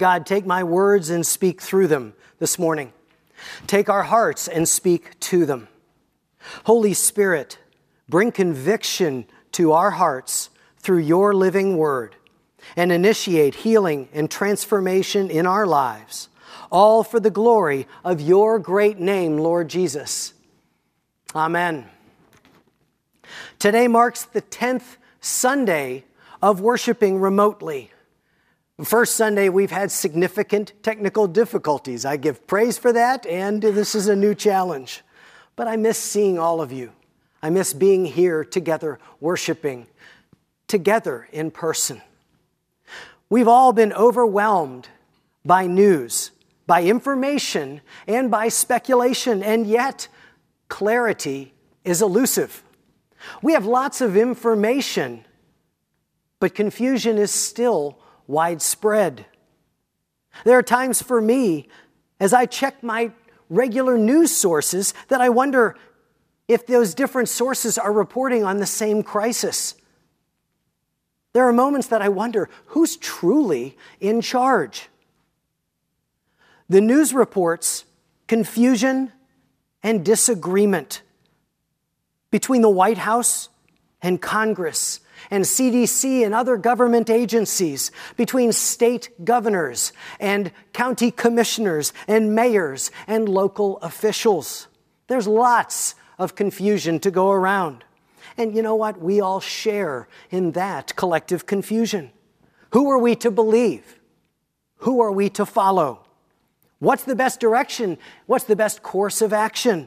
God, take my words and speak through them this morning. Take our hearts and speak to them. Holy Spirit, bring conviction to our hearts through your living word and initiate healing and transformation in our lives, all for the glory of your great name, Lord Jesus. Amen. Today marks the 10th Sunday of worshiping remotely. The first Sunday, we've had significant technical difficulties. I give praise for that, and this is a new challenge. But I miss seeing all of you. I miss being here together, worshiping together in person. We've all been overwhelmed by news, by information, and by speculation, and yet clarity is elusive. We have lots of information, but confusion is still widespread. There are times for me, as I check my regular news sources, that I wonder if those different sources are reporting on the same crisis. There are moments that I wonder, who's truly in charge? The news reports confusion and disagreement between the White House and Congress and CDC and other government agencies, between state governors and county commissioners and mayors and local officials. There's lots of confusion to go around. And you know what? We all share in that collective confusion. Who are we to believe? Who are we to follow? What's the best direction? What's the best course of action?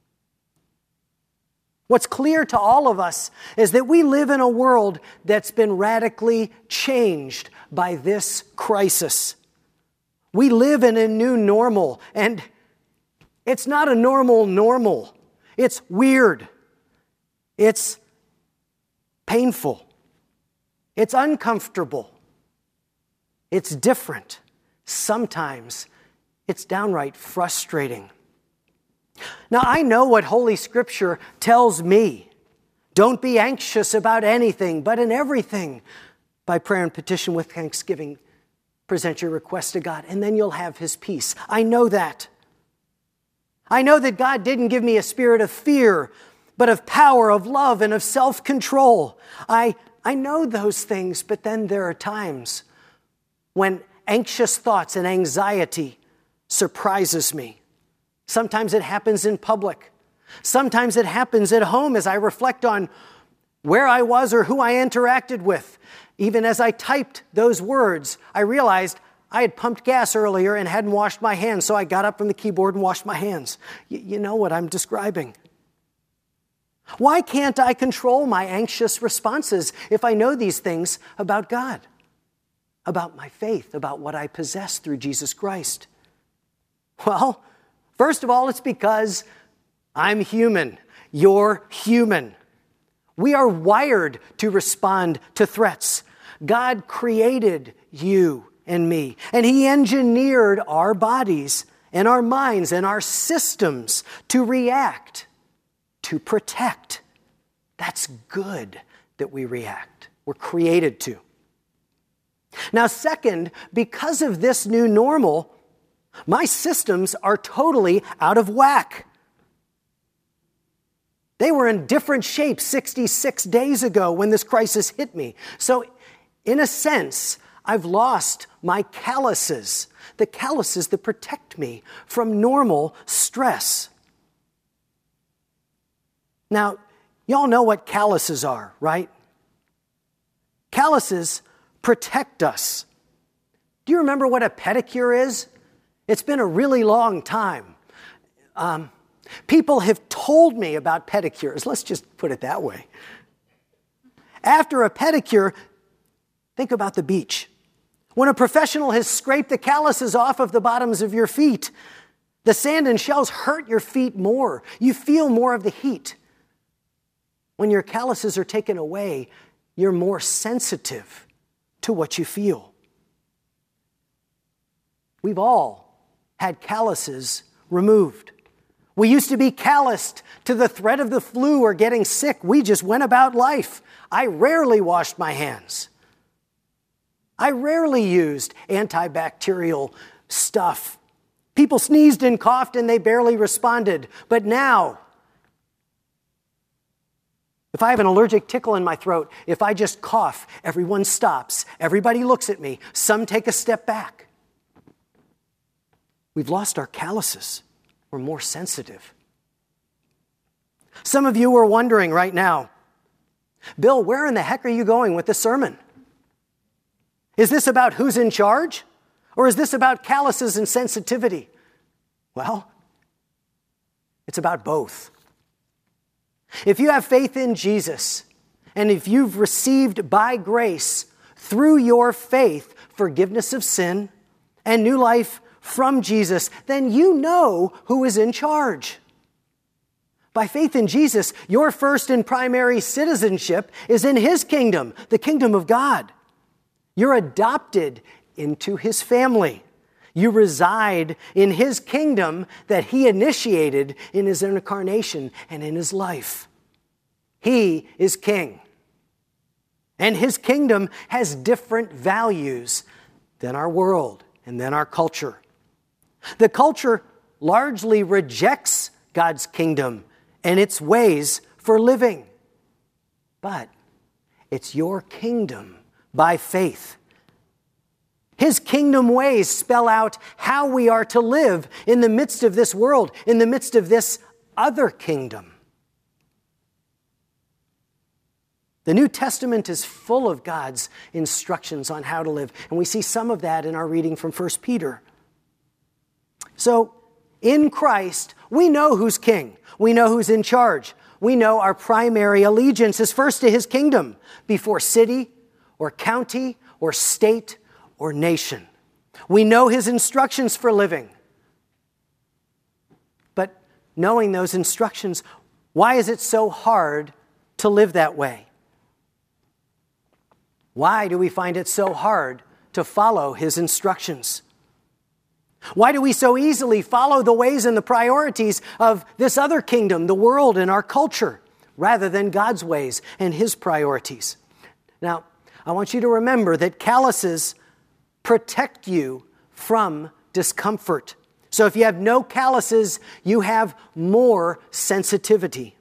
What's clear to all of us is that we live in a world that's been radically changed by this crisis. We live in a new normal, and it's not a normal. It's weird. It's painful. It's uncomfortable. It's different. Sometimes it's downright frustrating. Now, I know what Holy Scripture tells me. Don't be anxious about anything, but in everything, by prayer and petition with thanksgiving, present your request to God, and then you'll have His peace. I know that. I know that God didn't give me a spirit of fear, but of power, of love, and of self-control. I know those things, but then there are times when anxious thoughts and anxiety surprises me. Sometimes it happens in public. Sometimes it happens at home as I reflect on where I was or who I interacted with. Even as I typed those words, I realized I had pumped gas earlier and hadn't washed my hands, so I got up from the keyboard and washed my hands. You know what I'm describing. Why can't I control my anxious responses if I know these things about God, about my faith, about what I possess through Jesus Christ? Well, first of all, it's because I'm human. You're human. We are wired to respond to threats. God created you and me, and He engineered our bodies and our minds and our systems to react, to protect. That's good that we react. We're created to. Now, second, because of this new normal, my systems are totally out of whack. They were in different shapes 66 days ago when this crisis hit me. So, in a sense, I've lost my calluses, the calluses that protect me from normal stress. Now, y'all know what calluses are, right? Calluses protect us. Do you remember what a pedicure is? It's been a really long time. People have told me about pedicures. Let's just put it that way. After a pedicure, think about the beach. When a professional has scraped the calluses off of the bottoms of your feet, the sand and shells hurt your feet more. You feel more of the heat. When your calluses are taken away, you're more sensitive to what you feel. We've all had calluses removed. We used to be calloused to the threat of the flu or getting sick. We just went about life. I rarely washed my hands. I rarely used antibacterial stuff. People sneezed and coughed and they barely responded. But now, if I have an allergic tickle in my throat, if I just cough, everyone stops. Everybody looks at me. Some take a step back. We've lost our calluses. We're more sensitive. Some of you are wondering right now, Bill, where in the heck are you going with the sermon? Is this about who's in charge? Or is this about calluses and sensitivity? Well, it's about both. If you have faith in Jesus, and if you've received by grace through your faith forgiveness of sin and new life from Jesus, then you know who is in charge. By faith in Jesus, your first and primary citizenship is in His kingdom, the kingdom of God. You're adopted into His family. You reside in His kingdom that He initiated in His incarnation and in His life. He is king. And His kingdom has different values than our world and than our culture. The culture largely rejects God's kingdom and its ways for living. But it's your kingdom by faith. His kingdom ways spell out how we are to live in the midst of this world, in the midst of this other kingdom. The New Testament is full of God's instructions on how to live, and we see some of that in our reading from 1 Peter. So, in Christ, we know who's king. We know who's in charge. We know our primary allegiance is first to His kingdom before city or county or state or nation. We know His instructions for living. But knowing those instructions, why is it so hard to live that way? Why do we find it so hard to follow His instructions? Why do we so easily follow the ways and the priorities of this other kingdom, the world and our culture, rather than God's ways and His priorities? Now, I want you to remember that calluses protect you from discomfort. So if you have no calluses, you have more sensitivity.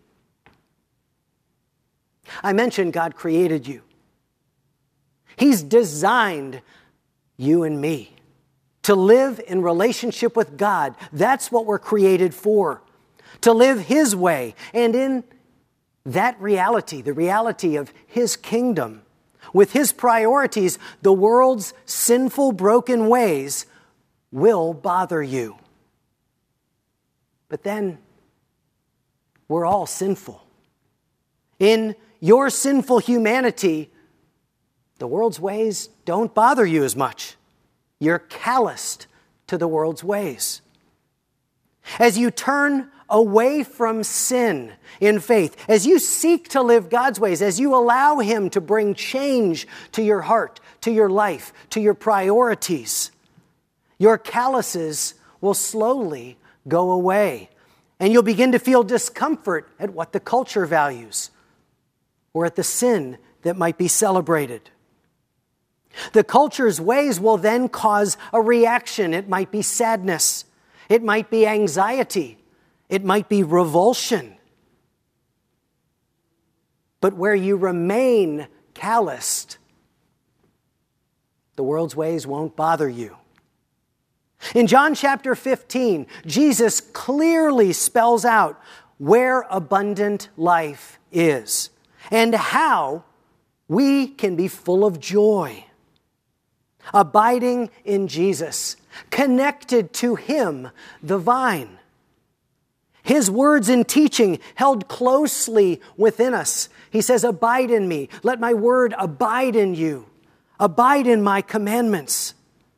I mentioned God created you. He's designed you and me to live in relationship with God. That's what we're created for. To live His way. And in that reality, the reality of His kingdom, with His priorities, the world's sinful, broken ways will bother you. But then, we're all sinful. In your sinful humanity, the world's ways don't bother you as much. You're calloused to the world's ways. As you turn away from sin in faith, as you seek to live God's ways, as you allow Him to bring change to your heart, to your life, to your priorities, your calluses will slowly go away, and you'll begin to feel discomfort at what the culture values or at the sin that might be celebrated. The culture's ways will then cause a reaction. It might be sadness. It might be anxiety. It might be revulsion. But where you remain calloused, the world's ways won't bother you. In John chapter 15, Jesus clearly spells out where abundant life is and how we can be full of joy. Abiding in Jesus, connected to Him, the vine. His words and teaching held closely within us. He says, abide in me. Let my word abide in you. Abide in my commandments.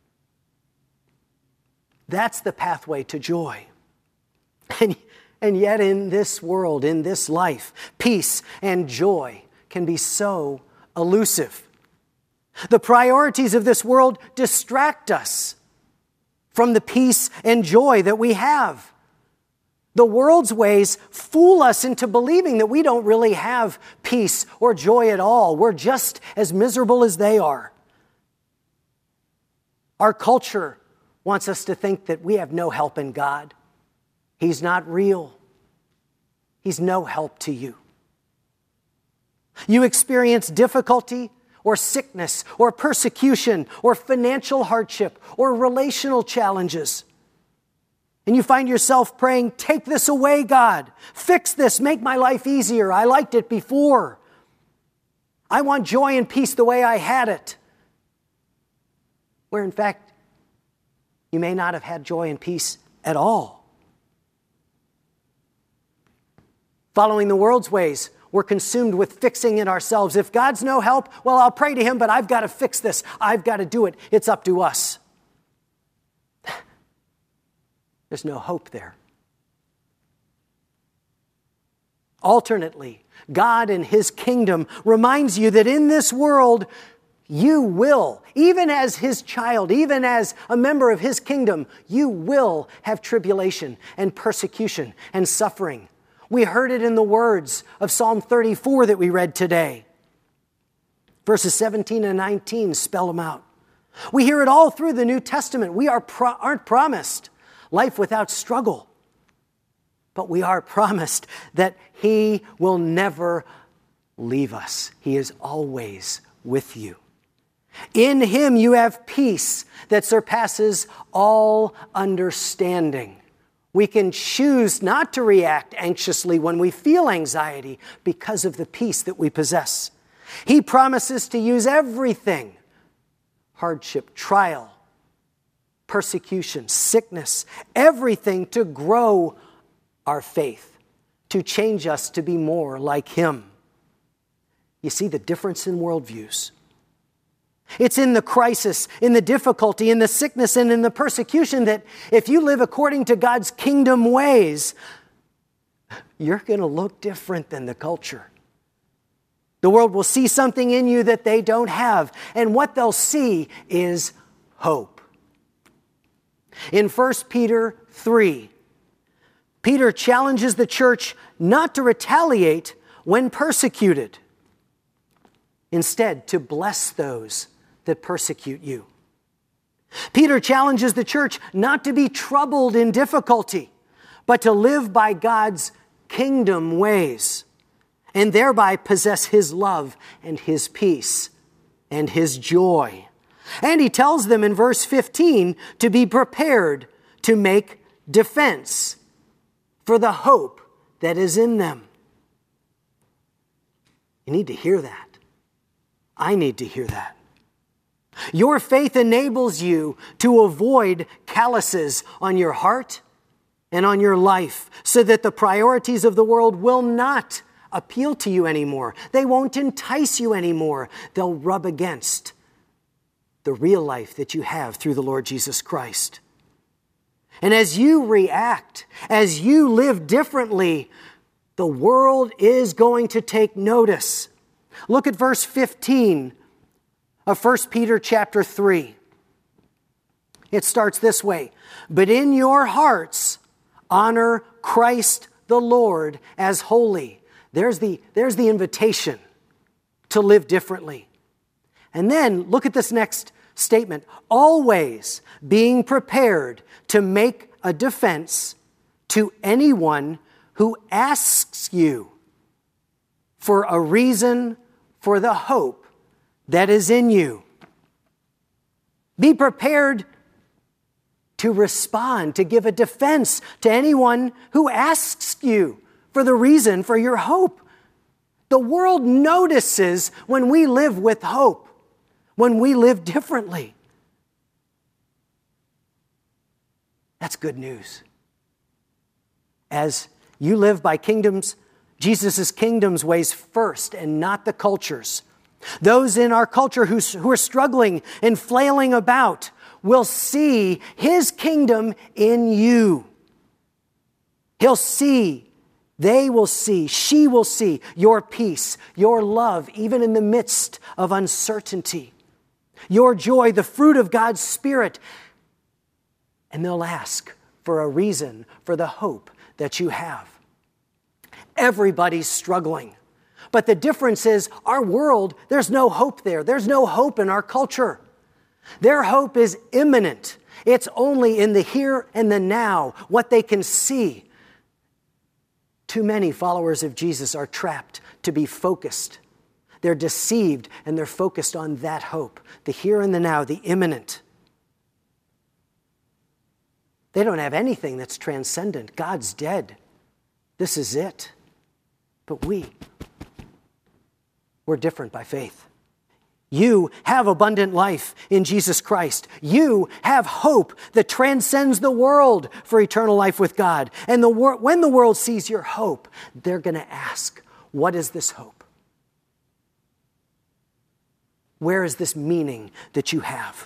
That's the pathway to joy. And yet in this world, in this life, peace and joy can be so elusive. The priorities of this world distract us from the peace and joy that we have. The world's ways fool us into believing that we don't really have peace or joy at all. We're just as miserable as they are. Our culture wants us to think that we have no help in God. He's not real. He's no help to you. You experience difficulty or sickness or persecution or financial hardship or relational challenges. And you find yourself praying, take this away, God. Fix this. Make my life easier. I liked it before. I want joy and peace the way I had it. Where in fact, you may not have had joy and peace at all. Following the world's ways, we're consumed with fixing it ourselves. If God's no help, well, I'll pray to Him, but I've got to fix this. I've got to do it. It's up to us. There's no hope there. Alternately, God and His kingdom reminds you that in this world, you will, even as His child, even as a member of His kingdom, you will have tribulation and persecution and suffering. We heard it in the words of Psalm 34 that we read today. Verses 17 and 19 spell them out. We hear it all through the New Testament. We aren't promised life without struggle, but we are promised that He will never leave us. He is always with you. In Him you have peace that surpasses all understanding. We can choose not to react anxiously when we feel anxiety because of the peace that we possess. He promises to use everything, hardship, trial, persecution, sickness, everything to grow our faith, to change us to be more like Him. You see the difference in worldviews. It's in the crisis, in the difficulty, in the sickness, and in the persecution that if you live according to God's kingdom ways, you're going to look different than the culture. The world will see something in you that they don't have, and what they'll see is hope. In 1 Peter 3, Peter challenges the church not to retaliate when persecuted. Instead, to bless those that persecute you. Peter challenges the church not to be troubled in difficulty, but to live by God's kingdom ways, and thereby possess His love and His peace and His joy. And he tells them in verse 15 to be prepared to make defense for the hope that is in them. You need to hear that. I need to hear that. Your faith enables you to avoid calluses on your heart and on your life so that the priorities of the world will not appeal to you anymore. They won't entice you anymore. They'll rub against the real life that you have through the Lord Jesus Christ. And as you react, as you live differently, the world is going to take notice. Look at verse 15 of 1 Peter chapter 3. It starts this way. But in your hearts, honor Christ the Lord as holy. There's the invitation to live differently. And then look at this next statement. Always being prepared to make a defense to anyone who asks you for a reason for the hope that is in you. Be prepared to respond, to give a defense to anyone who asks you for the reason for your hope. The world notices when we live with hope, when we live differently. That's good news. As you live by Jesus' kingdom's ways first and not the culture's, those in our culture who are struggling and flailing about will see His kingdom in you. They will see, she will see your peace, your love, even in the midst of uncertainty, your joy, the fruit of God's Spirit. And they'll ask for a reason for the hope that you have. Everybody's struggling. But the difference is our world, there's no hope there. There's no hope in our culture. Their hope is imminent. It's only in the here and the now, what they can see. Too many followers of Jesus are trapped to be focused. They're deceived and they're focused on that hope, the here and the now, the imminent. They don't have anything that's transcendent. God's dead. This is it. But we're different by faith. You have abundant life in Jesus Christ. You have hope that transcends the world for eternal life with God. And when the world sees your hope, they're going to ask, what is this hope? Where is this meaning that you have?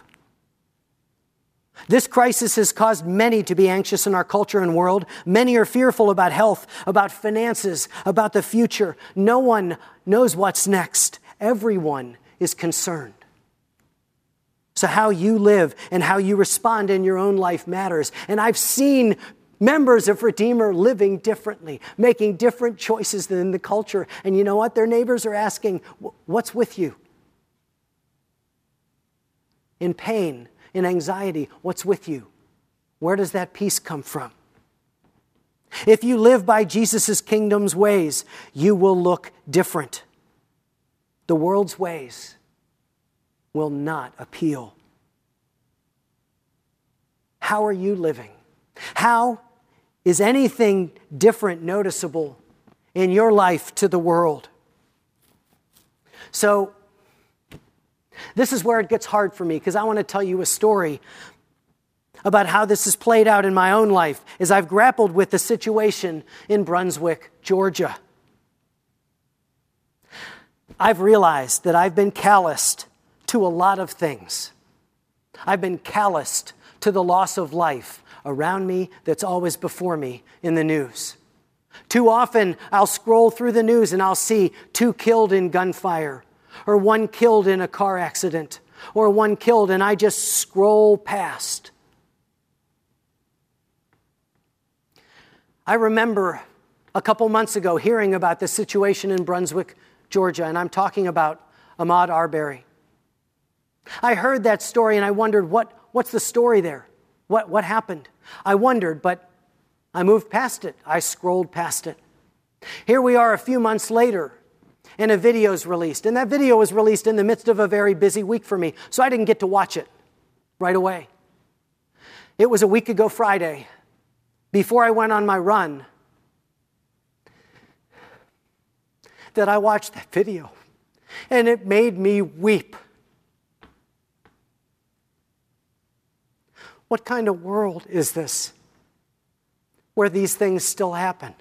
This crisis has caused many to be anxious in our culture and world. Many are fearful about health, about finances, about the future. No one knows what's next. Everyone is concerned. So how you live and how you respond in your own life matters. And I've seen members of Redeemer living differently, making different choices than the culture. And you know what? Their neighbors are asking, what's with you? In pain, in anxiety, what's with you? Where does that peace come from? If you live by Jesus' kingdom's ways, you will look different. The world's ways will not appeal. How are you living? How is anything different noticeable in your life to the world? So, this is where it gets hard for me, because I want to tell you a story about how this has played out in my own life as I've grappled with the situation in Brunswick, Georgia. I've realized that I've been calloused to a lot of things. I've been calloused to the loss of life around me that's always before me in the news. Too often, I'll scroll through the news and I'll see 2 killed in gunfire, or 1 killed in a car accident, or 1 killed, and I just scroll past. I remember a couple months ago hearing about the situation in Brunswick, Georgia, and I'm talking about Ahmaud Arbery. I heard that story and I wondered, what's the story there? What happened? I wondered, but I moved past it. I scrolled past it. Here we are a few months later, and a video is released. And that video was released in the midst of a very busy week for me, so I didn't get to watch it right away. It was a week ago Friday, before I went on my run, that I watched that video, and it made me weep. What kind of world is this where these things still happen?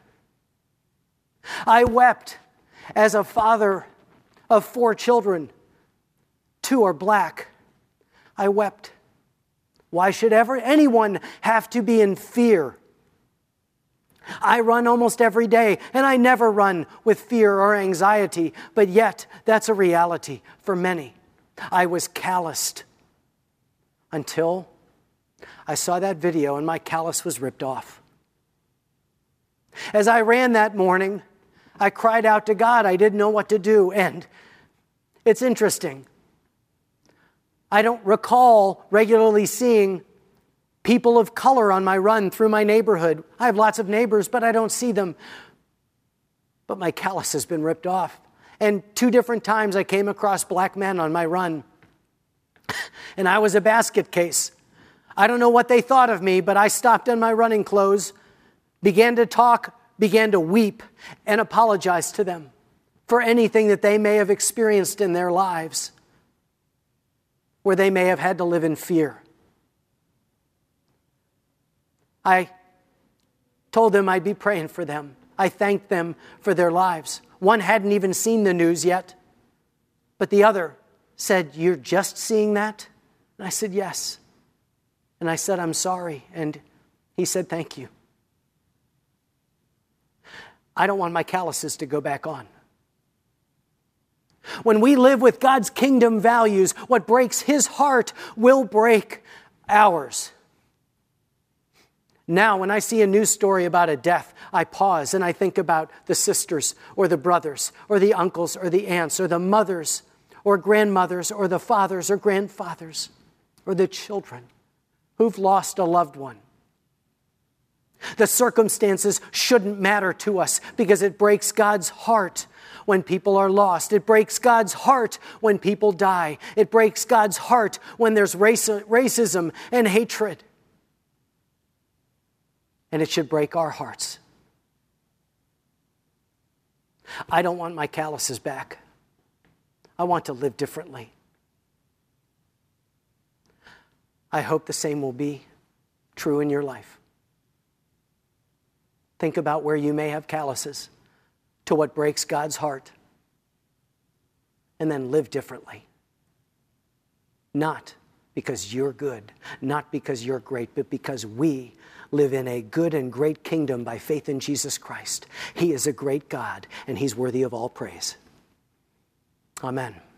I wept as a father of 4 children. 2 are black. I wept. Why should anyone have to be in fear? I run almost every day, and I never run with fear or anxiety, but yet that's a reality for many. I was calloused until I saw that video and my callus was ripped off. As I ran that morning, I cried out to God. I didn't know what to do, and it's interesting. I don't recall regularly seeing people of color on my run through my neighborhood. I have lots of neighbors, but I don't see them. But my callus has been ripped off. And 2 different times I came across black men on my run. And I was a basket case. I don't know what they thought of me, but I stopped in my running clothes, began to talk, began to weep, and apologize to them for anything that they may have experienced in their lives, where they may have had to live in fear. I told them I'd be praying for them. I thanked them for their lives. One hadn't even seen the news yet, but the other said, "You're just seeing that?" And I said, "Yes." And I said, "I'm sorry." And he said, "Thank you." I don't want my calluses to go back on. When we live with God's kingdom values, what breaks His heart will break ours. Now, when I see a news story about a death, I pause and I think about the sisters or the brothers or the uncles or the aunts or the mothers or grandmothers or the fathers or grandfathers. or the children who've lost a loved one. The circumstances shouldn't matter to us because it breaks God's heart when people are lost. It breaks God's heart when people die. It breaks God's heart when there's racism and hatred. And it should break our hearts. I don't want my calluses back. I want to live differently. I hope the same will be true in your life. Think about where you may have calluses to what breaks God's heart, and then live differently. Not because you're good, not because you're great, but because we live in a good and great kingdom by faith in Jesus Christ. He is a great God, and He's worthy of all praise. Amen.